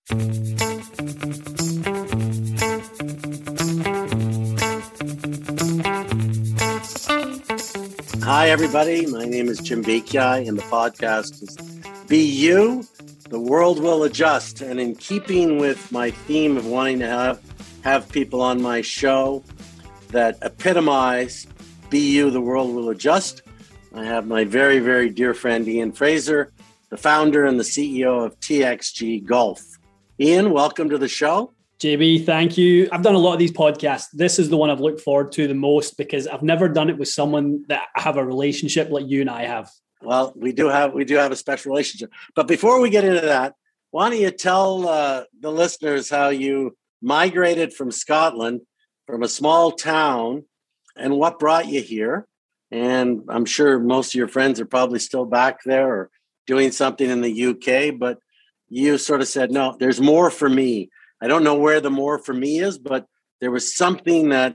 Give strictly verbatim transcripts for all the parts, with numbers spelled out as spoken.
Hi, everybody. My name is Jim Bakiai, and the podcast is Be You, The World Will Adjust. And in keeping with my theme of wanting to have, have people on my show that epitomize Be You, The World Will Adjust, I have my very, very dear friend, Ian Fraser, the founder and the C E O of T X G Golf. Ian, welcome to the show. J B, thank you. I've done a lot of these podcasts. This is the one I've looked forward to the most because I've never done it with someone that I have a relationship like you and I have. Well, we do have we do have a special relationship. But before we get into that, why don't you tell uh, the listeners how you migrated from Scotland, from a small town, and what brought you here? And I'm sure most of your friends are probably still back there or doing something in the U K, but you sort of said, no, there's more for me. I don't know where the more for me is, but there was something that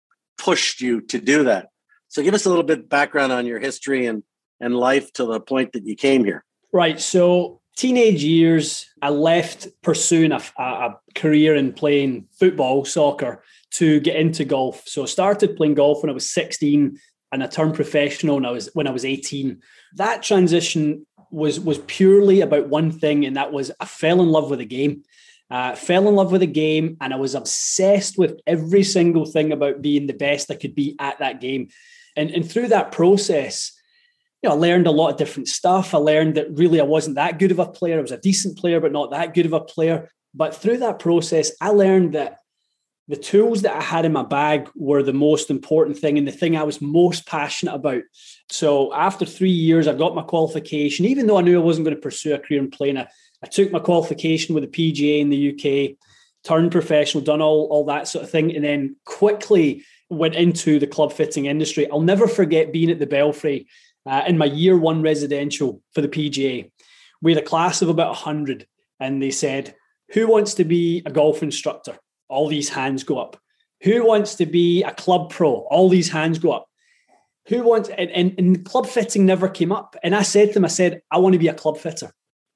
pushed you to do that. So give us a little bit of background on your history and, and life to the point that you came here. Right. So teenage years, I left pursuing a, a career in playing football, soccer, to get into golf. So I started playing golf when I was sixteen and I turned professional when I was when I was eighteen. That transition was, was purely about one thing, and that was I fell in love with the game. Uh, fell in love with the game, and I was obsessed with every single thing about being the best I could be at that game. And, and through that process, you know, I learned a lot of different stuff. I learned that really I wasn't that good of a player. I was a decent player, but not that good of a player. But through that process, I learned that the tools that I had in my bag were the most important thing and the thing I was most passionate about. So after three years, I got my qualification, even though I knew I wasn't going to pursue a career in playing. I, I took my qualification with the P G A in the U K, turned professional, done all, all that sort of thing, and then quickly went into the club fitting industry. I'll never forget being at the Belfry uh, in my year one residential for the P G A. We had a class of about one hundred, and they said, who wants to be a golf instructor? All these hands go up. Who wants to be a club pro? All these hands go up. Who wants, and, and, and club fitting never came up. And I said to them, I said, I want to be a club fitter.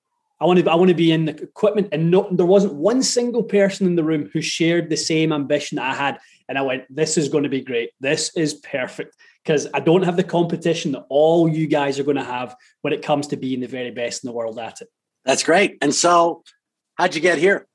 I want to, I want to be in the equipment. And no, there wasn't one single person in the room who shared the same ambition that I had. And I went, this is going to be great. This is perfect because I don't have the competition that all you guys are going to have when it comes to being the very best in the world at it. That's great. And so how'd you get here?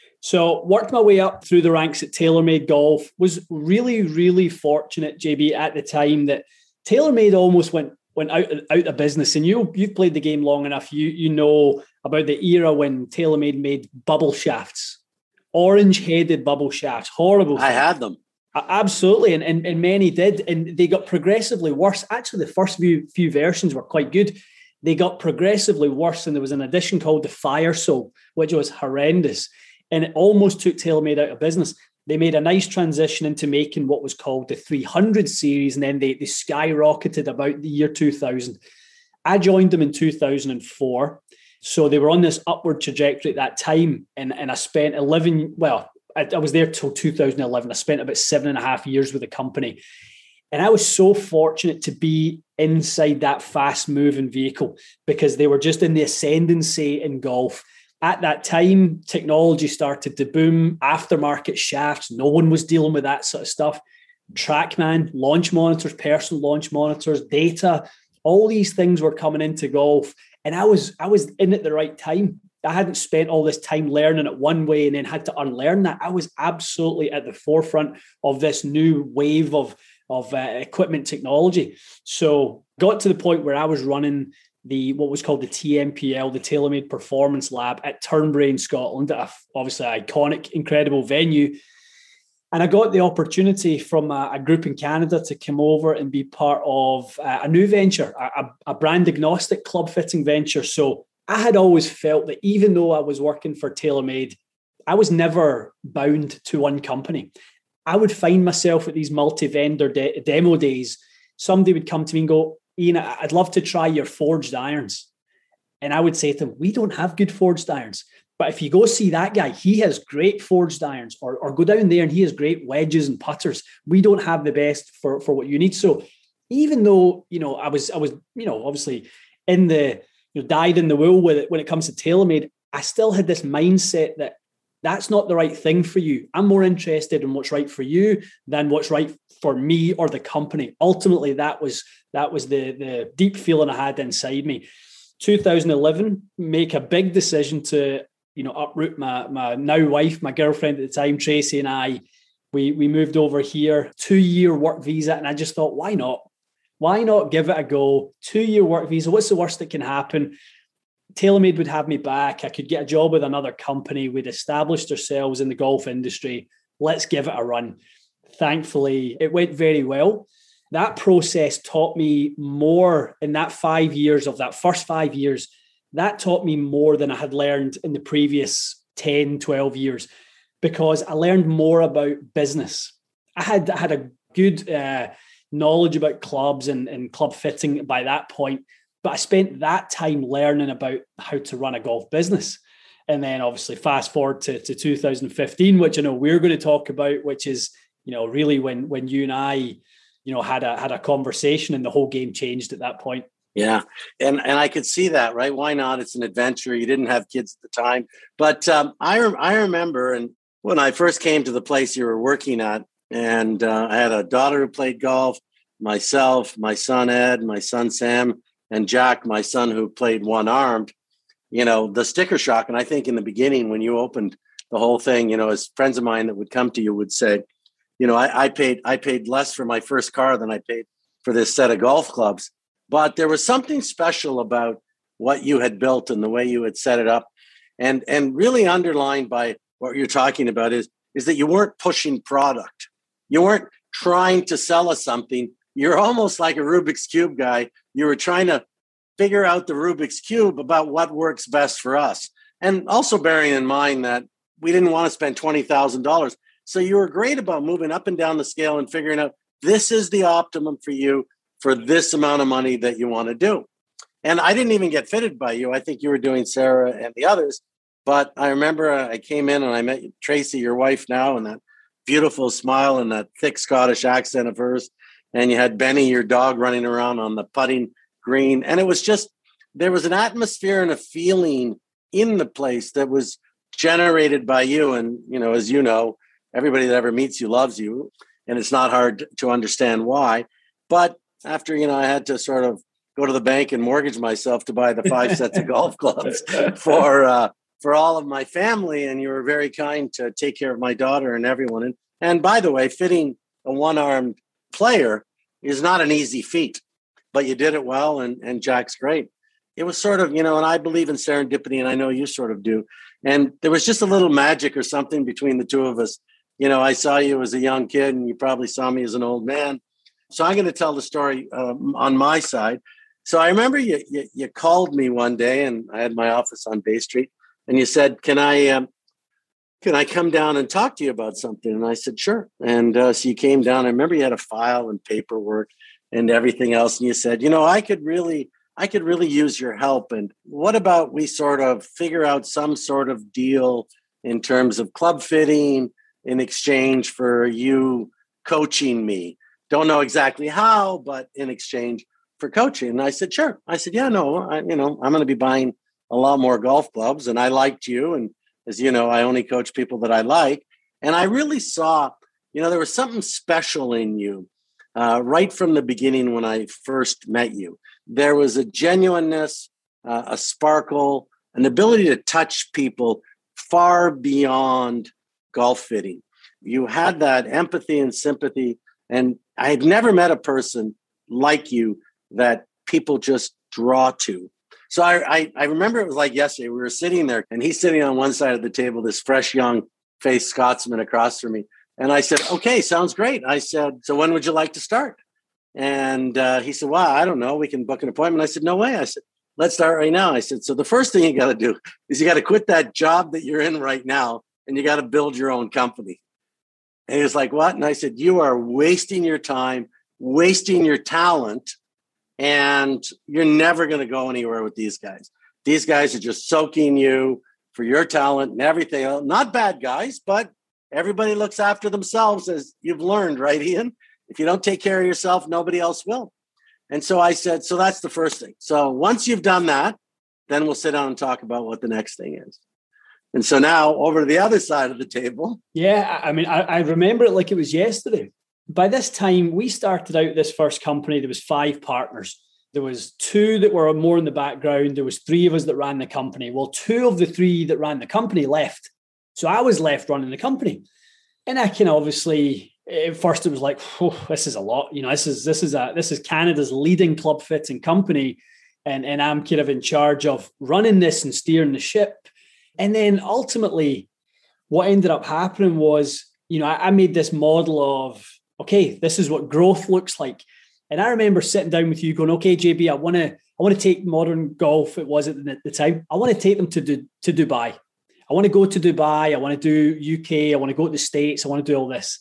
So worked my way up through the ranks at TaylorMade Golf. Was really, really fortunate, J B, at the time that TaylorMade almost went went out, out of business. And you, you've played the game long enough. You, you know about the era when TaylorMade made bubble shafts, orange-headed bubble shafts. Horrible thing. I had them. Absolutely. And, and, and many did. And they got progressively worse. Actually, the first few, few versions were quite good. They got progressively worse. And there was an edition called the Fire Sole, which was horrendous. And it almost took TaylorMade out of business. They made a nice transition into making what was called the three hundred series, and then they, they skyrocketed about the year two thousand. I joined them in two thousand four. So they were on this upward trajectory at that time. And, and I spent eleven, well, I, I was there till two thousand eleven. I spent about seven and a half years with the company. And I was so fortunate to be inside that fast moving vehicle because they were just in the ascendancy in golf. At that time, technology started to boom, aftermarket shafts. No one was dealing with that sort of stuff. TrackMan, launch monitors, personal launch monitors, data, all these things were coming into golf. And I was I was in at the right time. I hadn't spent all this time learning it one way and then had to unlearn that. I was absolutely at the forefront of this new wave of, of uh, equipment technology. So got to the point where I was running the what was called the T M P L, the TaylorMade Performance Lab at Turnberry in Scotland, a, obviously an iconic, incredible venue. And I got the opportunity from a, a group in Canada to come over and be part of a, a new venture, a, a brand agnostic club fitting venture. So I had always felt that even though I was working for TaylorMade, I was never bound to one company. I would find myself at these multi-vendor de- demo days. Somebody would come to me and go, Ian, I'd love to try your forged irons. And I would say to them, we don't have good forged irons. But if you go see that guy, he has great forged irons, or, or go down there and he has great wedges and putters. We don't have the best for, for what you need. So even though, you know, I was, I was, you know, obviously in the, you know, dyed in the wool with it when it comes to TaylorMade, I still had this mindset that that's not the right thing for you. I'm more interested in what's right for you than what's right for me or the company. Ultimately, that was that was the, the deep feeling I had inside me. two thousand eleven, make a big decision to, you know, uproot my, my now wife, my girlfriend at the time, Tracy, and I. We, we moved over here, two-year work visa, and I just thought, why not? Why not give it a go? Two-year work visa, what's the worst that can happen? TaylorMade would have me back. I could get a job with another company. We'd established ourselves in the golf industry. Let's give it a run. Thankfully, it went very well. That process taught me more in that five years of that first five years. That taught me more than I had learned in the previous ten, twelve years, because I learned more about business. I had, I had a good uh, knowledge about clubs and, and club fitting by that point, but I spent that time learning about how to run a golf business. And then obviously fast forward to, to two thousand fifteen, which I know we're going to talk about, which is, you know, really when when you and I, you know, had a had a conversation and the whole game changed at that point. Yeah. And and I could see that, right? Why not? It's an adventure. You didn't have kids at the time. But um, I, I remember, and when I first came to the place you were working at, and uh, I had a daughter who played golf, myself, my son Ed, my son Sam, and Jack, my son who played one-armed, you know, the sticker shock. And I think in the beginning, when you opened the whole thing, you know, as friends of mine that would come to you would say, you know, I, I paid I paid less for my first car than I paid for this set of golf clubs. But there was something special about what you had built and the way you had set it up. And, and really underlined by what you're talking about is, is that you weren't pushing product. You weren't trying to sell us something. You're almost like a Rubik's Cube guy. You were trying to figure out the Rubik's Cube about what works best for us. And also bearing in mind that we didn't want to spend twenty thousand dollars. So you were great about moving up and down the scale and figuring out this is the optimum for you for this amount of money that you want to do. And I didn't even get fitted by you. I think you were doing Sarah and the others. But I remember I came in and I met Tracy, your wife now, and that beautiful smile and that thick Scottish accent of hers. And you had Benny, your dog, running around on the putting green. And it was just, there was an atmosphere and a feeling in the place that was generated by you. And, you know, as you know, everybody that ever meets you loves you. And it's not hard to understand why. But after, you know, I had to sort of go to the bank and mortgage myself to buy the five sets of golf clubs for uh, for all of my family. And you were very kind to take care of my daughter and everyone. And, and by the way, fitting a one-armed player is not an easy feat, but you did it well. And, and Jack's great. It was sort of, you know, and I believe in serendipity, and I know you sort of do. And there was just a little magic or something between the two of us. You know, I saw you as a young kid, and you probably saw me as an old man. So I'm going to tell the story um, on my side. So I remember you, you you called me one day, and I had my office on Bay Street, and you said, "Can I um, can I come down and talk to you about something?" And I said, "Sure." And uh, so you came down. I remember you had a file and paperwork and everything else, and you said, "You know, I could really." I could really use your help. And what about we sort of figure out some sort of deal in terms of club fitting in exchange for you coaching me? Don't know exactly how, but in exchange for coaching. And I said, sure. I said, yeah, no, I, you know, I'm going to be buying a lot more golf clubs. And I liked you. And as you know, I only coach people that I like. And I really saw, you know, there was something special in you uh, right from the beginning when I first met you. There was a genuineness, uh, a sparkle, an ability to touch people far beyond golf fitting. You had that empathy and sympathy. And I had never met a person like you that people just draw to. So I, I, I remember it was like yesterday. We were sitting there, and he's sitting on one side of the table, this fresh, young-faced Scotsman across from me. And I said, okay, sounds great. I said, so when would you like to start? And uh, he said, well, I don't know. We can book an appointment. I said, no way. I said, let's start right now. I said, so the first thing you got to do is you got to quit that job that you're in right now, and you got to build your own company. And he was like, what? And I said, you are wasting your time, wasting your talent, and you're never going to go anywhere with these guys. These guys are just soaking you for your talent and everything else. Not bad guys, but everybody looks after themselves, as you've learned, right, Ian? If you don't take care of yourself, nobody else will. And so I said, so that's the first thing. So once you've done that, then we'll sit down and talk about what the next thing is. And so now over to the other side of the table. Yeah, I mean, I, I remember it like it was yesterday. By this time, we started out this first company. There was five partners. There was two that were more in the background. There was three of us that ran the company. Well, two of the three that ran the company left. So I was left running the company. And I can obviously, at first it was like, oh, this is a lot. You know, this is this is a this is Canada's leading club fitting company. And, and I'm kind of in charge of running this and steering the ship. And then ultimately, what ended up happening was, you know, I, I made this model of, okay, this is what growth looks like. And I remember sitting down with you going, okay, J B, I want to I want to take Modern Golf, it was at the time, I want to take them to, du- to Dubai. I want to go to Dubai. I want to do U K. I want to go to the States. I want to do all this.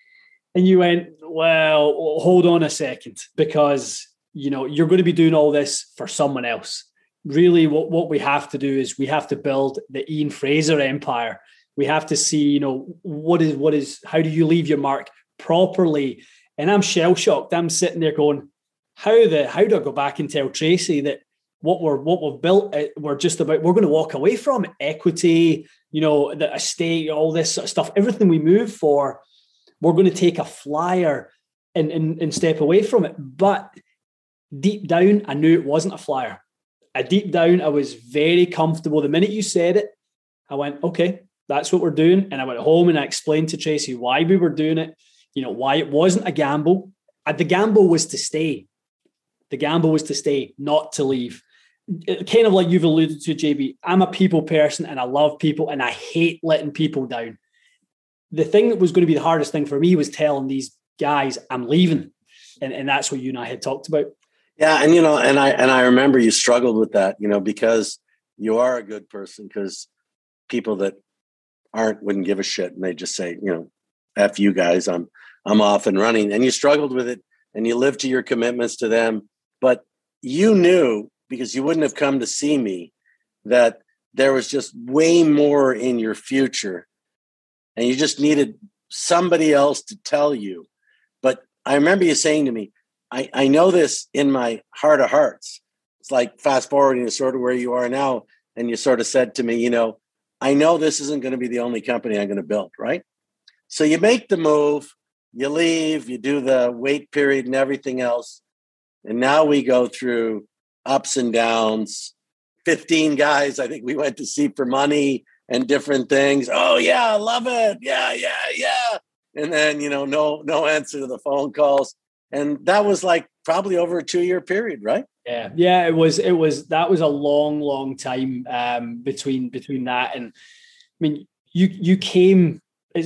And you went, well, hold on a second, because, you know, you're going to be doing all this for someone else. Really, what, what we have to do is we have to build the Ian Fraser empire. We have to see, you know, what is, what is, how do you leave your mark properly? And I'm shell shocked. I'm sitting there going, how the, how do I go back and tell Tracy that what we're, what we've built, we're just about, we're going to walk away from equity, you know, the estate, all this sort of stuff, everything we move for, we're going to take a flyer and, and, and step away from it. But deep down, I knew it wasn't a flyer. I deep down, I was very comfortable. The minute you said it, I went, okay, that's what we're doing. And I went home and I explained to Tracy why we were doing it, you know, why it wasn't a gamble. The gamble was to stay. The gamble was to stay, not to leave. Kind of like you've alluded to, J B, I'm a people person and I love people and I hate letting people down. The thing that was going to be the hardest thing for me was telling these guys I'm leaving. And, and that's what you and I had talked about. Yeah. And, you know, and I, and I remember you struggled with that, you know, because you are a good person, because people that aren't wouldn't give a shit. And they just say, you know, F you guys, I'm, I'm off and running. And you struggled with it and you lived to your commitments to them. But you knew, because you wouldn't have come to see me, that there was just way more in your future. And you just needed somebody else to tell you. But I remember you saying to me, I, I know this in my heart of hearts. It's like fast forwarding to sort of where you are now. And you sort of said to me, you know, I know this isn't going to be the only company I'm going to build, right? So you make the move, you leave, you do the wait period and everything else. And now we go through ups and downs. fifteen guys, I think we went to see for money and different things. Oh, yeah, I love it. Yeah, yeah, yeah. And then, you know, no, no answer to the phone calls. And that was like probably over a two-year period, right? Yeah, yeah, it was. It was. That was a long, long time um, between between that. And I mean, you you came,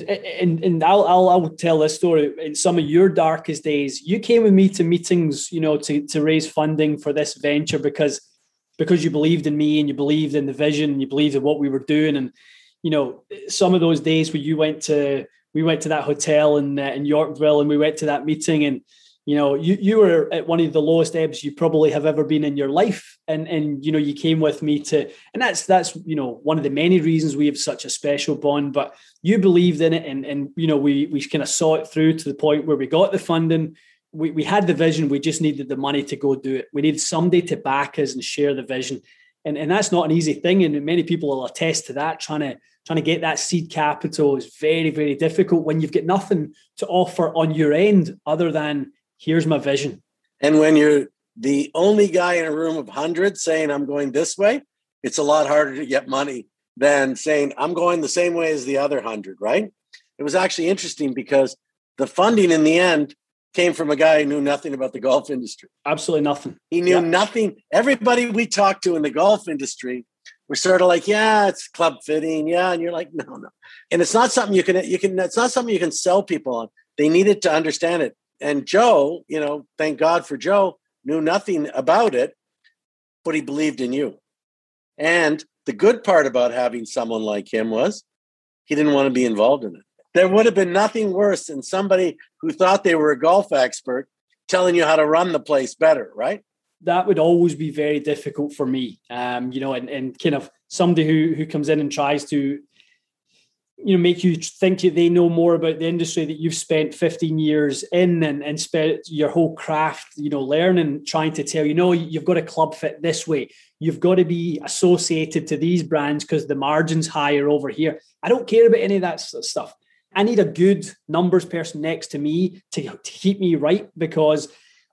and and I'll I'll I'll tell this story. In some of your darkest days, you came with me to meetings, you know, to to raise funding for this venture because because you believed in me and you believed in the vision and you believed in what we were doing. And you know, some of those days where you went to we went to that hotel in uh, in Yorkville and we went to that meeting and. You know, you, you were at one of the lowest ebbs you probably have ever been in your life. And, and, you know, you came with me to, and that's, that's, you know, one of the many reasons we have such a special bond, but you believed in it. And, and, you know, we, we kind of saw it through to the point where we got the funding. We, we had the vision. We just needed the money to go do it. We needed somebody to back us and share the vision. And, and that's not an easy thing. And many people will attest to that. Trying to, trying to get that seed capital is very, very difficult when you've got nothing to offer on your end other than, here's my vision. And when you're the only guy in a room of hundreds saying, I'm going this way, it's a lot harder to get money than saying, I'm going the same way as the other hundred, right? It was actually interesting because the funding in the end came from a guy who knew nothing about the golf industry. Absolutely nothing. He knew yeah. nothing. Everybody we talked to in the golf industry were sort of like, yeah, it's club fitting. Yeah. And you're like, no, no. And it's not something you can, you can, it's not something you can sell people on. They needed to understand it. And Joe, you know, thank God for Joe, knew nothing about it, but he believed in you. And the good part about having someone like him was he didn't want to be involved in it. There would have been nothing worse than somebody who thought they were a golf expert telling you how to run the place better, right? That would always be very difficult for me, um, you know, and, and kind of somebody who who comes in and tries to you know, make you think they know more about the industry that you've spent fifteen years in and, and spent your whole craft, you know, learning, trying to tell you, no, you've got to club fit this way. You've got to be associated to these brands because the margin's higher over here. I don't care about any of that stuff. I need a good numbers person next to me to, to keep me right, because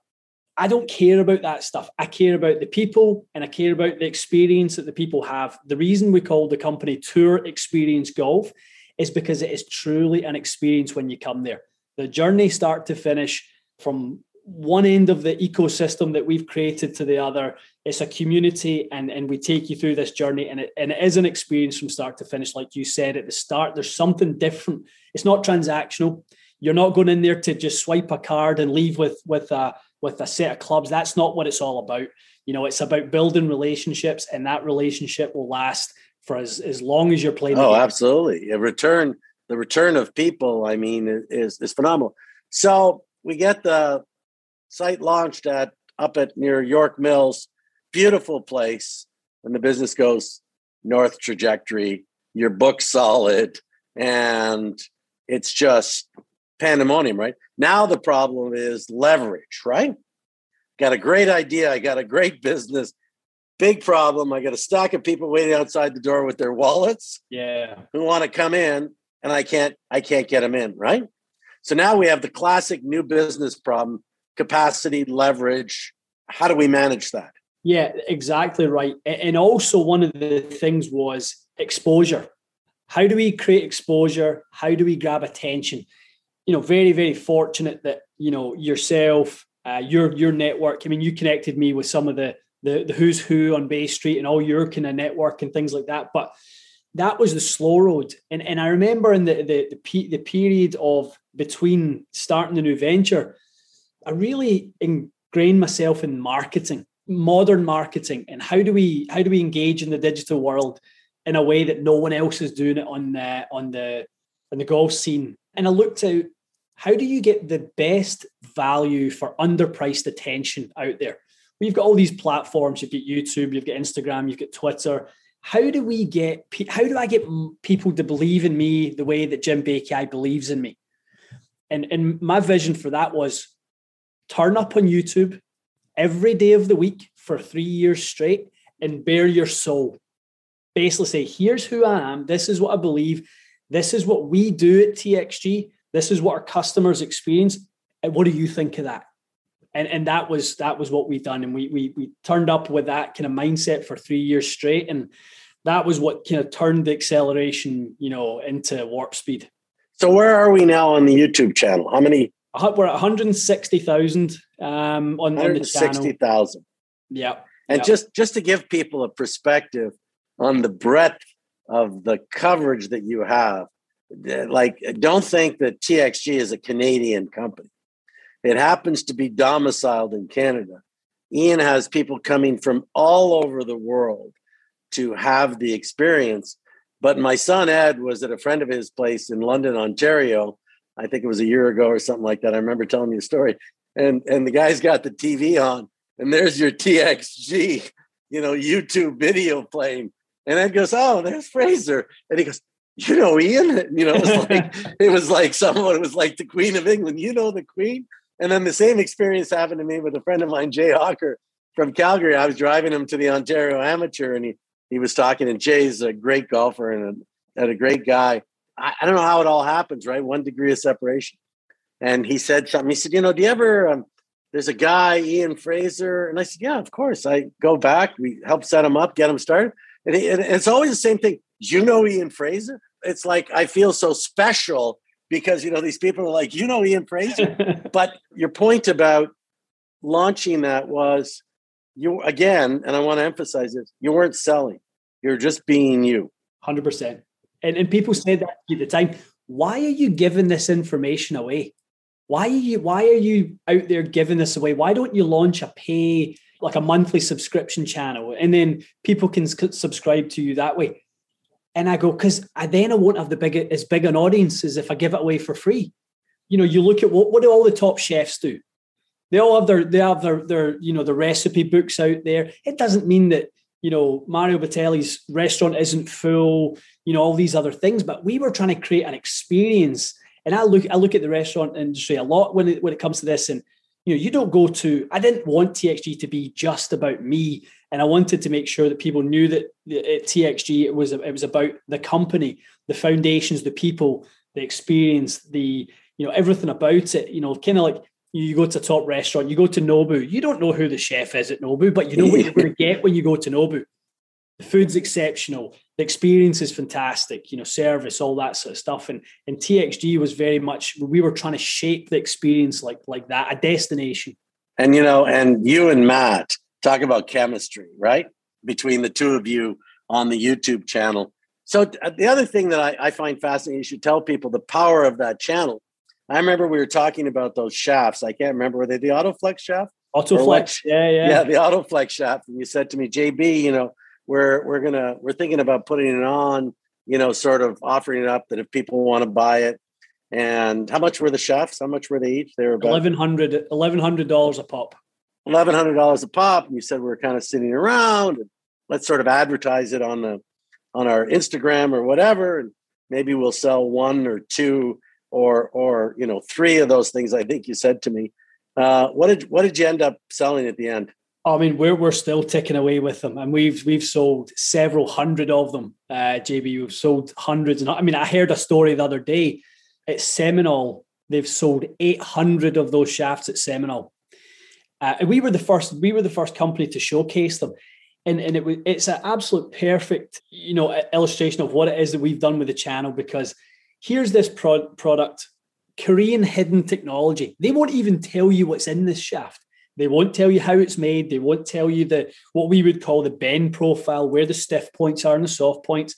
I don't care about that stuff. I care about the people and I care about the experience that the people have. The reason we call the company Tour Experience Golf is because it is truly an experience when you come there. The journey start to finish, from one end of the ecosystem that we've created to the other. It's a community, and, and we take you through this journey, and it, and it is an experience from start to finish. Like you said at the start, there's something different. It's not transactional. You're not going in there to just swipe a card and leave with, with a, with a set of clubs. That's not what it's all about. You know, it's about building relationships, and that relationship will last for as, as long as you're playing. Oh, absolutely. A return, the return of people, I mean, is, is phenomenal. So we get the site launched at up at near York Mills, beautiful place, and the business goes north trajectory. Your book's solid, and it's just pandemonium, right? Now the problem is leverage, right? Got a great idea. I got a great business. Big problem. I got a stack of people waiting outside the door with their wallets. Yeah. Who want to come in, and I can't, I can't get them in, right? So now we have the classic new business problem: capacity, leverage. How do we manage that? Yeah, exactly right. And also one of the things was exposure. How do we create exposure? How do we grab attention? You know, very, very fortunate that, you know, yourself, uh, your your network. I mean, you connected me with some of the, the the who's who on Bay Street and all your kind of network and things like that. But that was the slow road. And and I remember in the the the, pe- the period of between starting the new venture, I really ingrained myself in marketing, modern marketing, and how do we how do we engage in the digital world in a way that no one else is doing it on the on the on the golf scene. And I looked out, how do you get the best value for underpriced attention out there? We've got all these platforms. You've got YouTube, you've got Instagram, you've got Twitter. How do we get? How do I get people to believe in me the way that Jim Bakey believes in me? And and my vision for that was turn up on YouTube every day of the week for three years straight and bare your soul. Basically say, here's who I am. This is what I believe. This is what we do at T X G. This is what our customers experience. And what do you think of that? And and that was that was what we've done. And we we we turned up with that kind of mindset for three years straight. And that was what kind of turned the acceleration, you know, into warp speed. So where are we now on the YouTube channel? How many? We're at one hundred sixty thousand um, on, on the channel. one hundred sixty thousand. Yeah. And yeah. just, just to give people a perspective on the breadth of the coverage that you have, like, don't think that T X G is a Canadian company. It happens to be domiciled in Canada. Ian has people coming from all over the world to have the experience. But my son Ed was at a friend of his place in London, Ontario. I think it was a year ago or something like that. I remember telling you a story. And, and the guy's got the T V on, and there's your T X G, you know, YouTube video playing. And Ed goes, oh, there's Fraser. And he goes, you know, Ian, you know, it was like, it was like someone, it was like the Queen of England, you know, the Queen. And then the same experience happened to me with a friend of mine, Jay Hawker from Calgary. I was driving him to the Ontario Amateur, and he, he was talking, and Jay's a great golfer and a, and a great guy. I, I don't know how it all happens, right? One degree of separation. And he said something. He said, you know, do you ever, um, there's a guy, Ian Fraser. And I said, yeah, of course. I go back, we help set him up, get him started. And, he, and it's always the same thing. Do you know Ian Fraser? It's like, I feel so special because, you know, these people are like, you know, Ian Fraser. But your point about launching that was, you again, and I want to emphasize this, you weren't selling. You're just being you. one hundred percent. And, and people said that at the time, why are you giving this information away? Why are you, why are you out there giving this away? Why don't you launch a pay, like a monthly subscription channel, and then people can subscribe to you that way? And I go, because I then I won't have the big as big an audience as if I give it away for free. You know, you look at what what do all the top chefs do? They all have their they have their their you know the recipe books out there. It doesn't mean that you know, Mario Battelli's restaurant isn't full, you know, all these other things, but we were trying to create an experience. And I look, I look at the restaurant industry a lot when it, when it comes to this. And, you know, you don't go to, I didn't want T X G to be just about me. And I wanted to make sure that people knew that at T X G, it was, it was about the company, the foundations, the people, the experience, the, you know, everything about it, you know, kind of like you go to a top restaurant, you go to Nobu, you don't know who the chef is at Nobu, but you know what you're going to get when you go to Nobu. The food's exceptional. The experience is fantastic, you know, service, all that sort of stuff. And, and T X G was very much, we were trying to shape the experience like, like that, a destination. And, you know, and you and Matt talk about chemistry, right? Between the two of you on the YouTube channel. So the other thing that I, I find fascinating, you should tell people the power of that channel. I remember we were talking about those shafts. I can't remember, were they the Autoflex shaft? Autoflex, yeah, yeah. Yeah, the Autoflex shaft. And you said to me, J B, you know, we're we're gonna we're thinking about putting it on, you know, sort of offering it up that if people want to buy it. And how much were the shafts? How much were they each? They were about eleven hundred dollars eleven hundred dollars a pop. eleven hundred dollars a pop. And you said we were kind of sitting around and let's sort of advertise it on the on our Instagram or whatever, and maybe we'll sell one or two or or you know three of those things. I think you said to me. Uh, what did what did you end up selling at the end? I mean, we're we're still ticking away with them, and we've we've sold several hundred of them. Uh, J B, we've sold hundreds, and I mean, I heard a story the other day at Seminole. They've sold eight hundred of those shafts at Seminole, uh, and we were the first. We were the first company to showcase them. And, and it was, it's an absolute perfect, you know, illustration of what it is that we've done with the channel, because here's this pro- product, Korean hidden technology. They won't even tell you what's in this shaft. They won't tell you how it's made. They won't tell you the what we would call the bend profile, where the stiff points are and the soft points.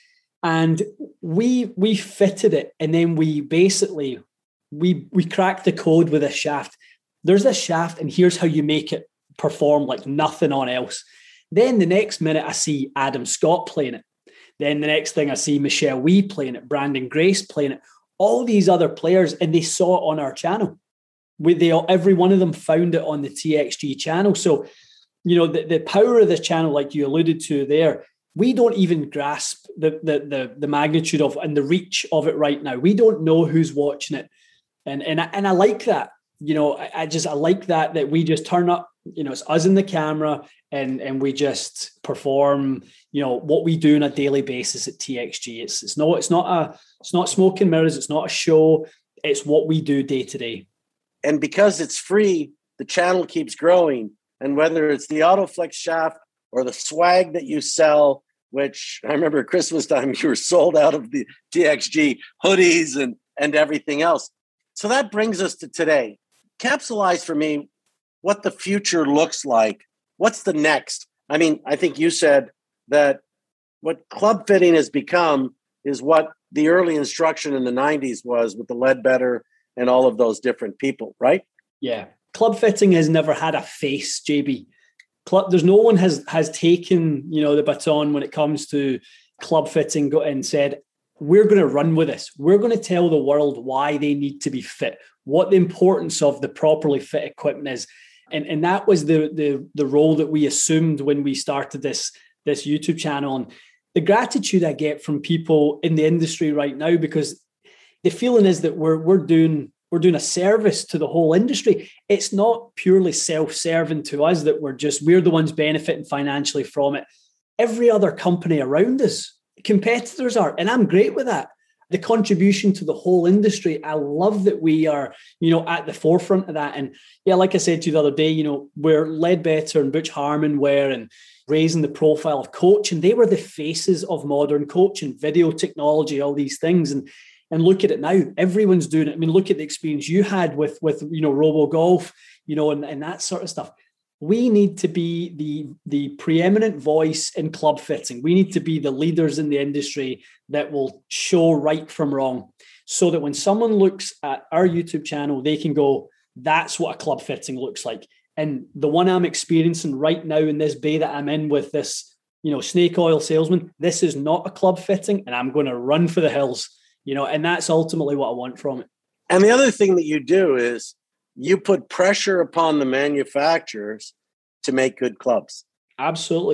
And we we fitted it, and then we basically, we we cracked the code with a shaft. There's a shaft, and here's how you make it perform like nothing on else. Then the next minute, I see Adam Scott playing it. Then the next thing I see Michelle Wee playing it, Brandon Grace playing it, all these other players, and they saw it on our channel. We, they all, every one of them found it on the T X G channel. So, you know, the, the power of this channel, like you alluded to there, we don't even grasp the, the the the magnitude of and the reach of it right now. We don't know who's watching it, and and I, and I like that. You know, I, I just I like that that we just turn up. You know, it's us in the camera, and and we just perform, you know, what we do on a daily basis at T X G. It's it's not it's not a it's not smoke and mirrors. It's not a show. It's what we do day to day. And because it's free, the channel keeps growing. And whether it's the Autoflex shaft or the swag that you sell, which I remember at Christmas time you were sold out of the T X G hoodies and and everything else. So that brings us to today. Capsulize for me what the future looks like. What's the next? I mean, I think you said that what club fitting has become is what the early instruction in the nineties was with the Leadbetter and all of those different people, right? Yeah. Club fitting has never had a face, J B. Club, there's no one has has taken, you know, the baton when it comes to club fitting and said, we're going to run with this. We're going to tell the world why they need to be fit, what the importance of the properly fit equipment is. And, and that was the, the, the role that we assumed when we started this, this YouTube channel. And the gratitude I get from people in the industry right now, because the feeling is that we're, we're doing, we're doing a service to the whole industry. It's not purely self-serving to us that we're just, we're the ones benefiting financially from it. Every other company around us, competitors are, and I'm great with that. The contribution to the whole industry, I love that we are, you know, at the forefront of that. And yeah, like I said to you the other day, you know, where Leadbetter and Butch Harmon were and raising the profile of coach, and they were the faces of modern coaching, video technology, all these things. And and look at it now, everyone's doing it. I mean, look at the experience you had with, with you know, Robo Golf, you know, and, and that sort of stuff. We need to be the, the preeminent voice in club fitting. We need to be the leaders in the industry that will show right from wrong, so that when someone looks at our YouTube channel, they can go, that's what a club fitting looks like. And the one I'm experiencing right now in this bay that I'm in with this, you know, snake oil salesman, this is not a club fitting, and I'm going to run for the hills, you know, and that's ultimately what I want from it. And the other thing that you do is you put pressure upon the manufacturers to make good clubs. Absolutely.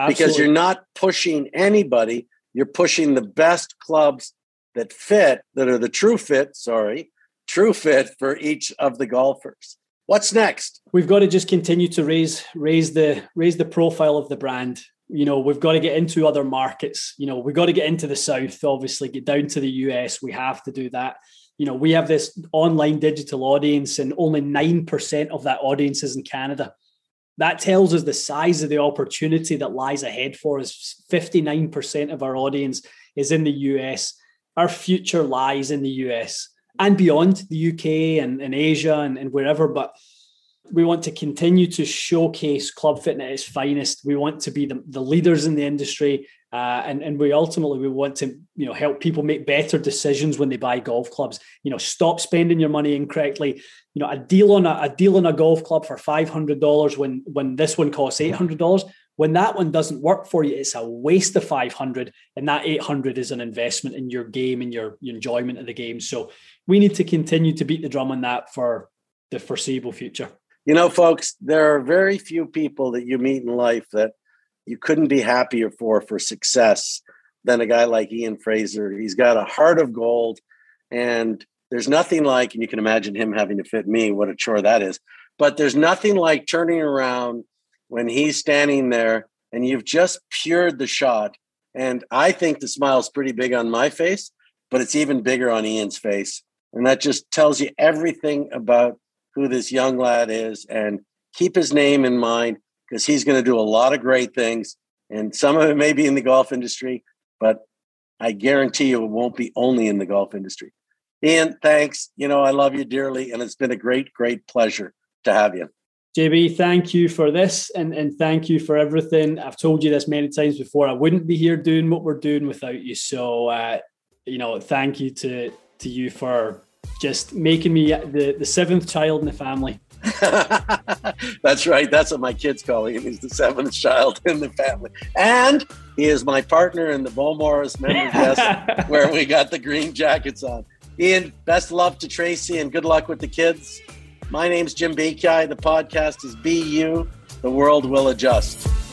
Absolutely. Because you're not pushing anybody. You're pushing the best clubs that fit, that are the true fit, sorry, true fit for each of the golfers. What's next? We've got to just continue to raise raise the raise the profile of the brand. You know, we've got to get into other markets. You know, we've got to get into the South, obviously, get down to the U S. We have to do that. You know, we have this online digital audience and only nine percent of that audience is in Canada. That tells us the size of the opportunity that lies ahead for us. fifty-nine percent of our audience is in the U S. Our future lies in the U S and beyond, the U K and, and Asia and, and wherever. But we want to continue to showcase Club Fit at its finest. We want to be the, the leaders in the industry. Uh, and, and we ultimately, we want to, you know, help people make better decisions when they buy golf clubs. You know, stop spending your money incorrectly. You know, a deal on a, a deal on a golf club for five hundred dollars when, when this one costs eight hundred dollars. When that one doesn't work for you, it's a waste of five hundred dollars, and that eight hundred dollars is an investment in your game and your, your enjoyment of the game. So we need to continue to beat the drum on that for the foreseeable future. You know, folks, there are very few people that you meet in life that you couldn't be happier for, for success than a guy like Ian Fraser. He's got a heart of gold, and there's nothing like, and you can imagine him having to fit me, what a chore that is, but there's nothing like turning around when he's standing there and you've just pured the shot. And I think the smile's pretty big on my face, but it's even bigger on Ian's face. And that just tells you everything about who this young lad is. And keep his name in mind, because he's going to do a lot of great things. And some of it may be in the golf industry, but I guarantee you it won't be only in the golf industry. Ian, thanks. You know, I love you dearly, and it's been a great, great pleasure to have you. J B, thank you for this, and, and thank you for everything. I've told you this many times before. I wouldn't be here doing what we're doing without you. So, uh, you know, thank you to, to you for just making me the, the seventh child in the family. That's right. That's what my kids call him. He's the seventh child in the family. And he is my partner in the Bo Morris member guest where we got the green jackets on. Ian, best love to Tracy and good luck with the kids. My name's Jim Beaky. The podcast is Be You. The world will adjust.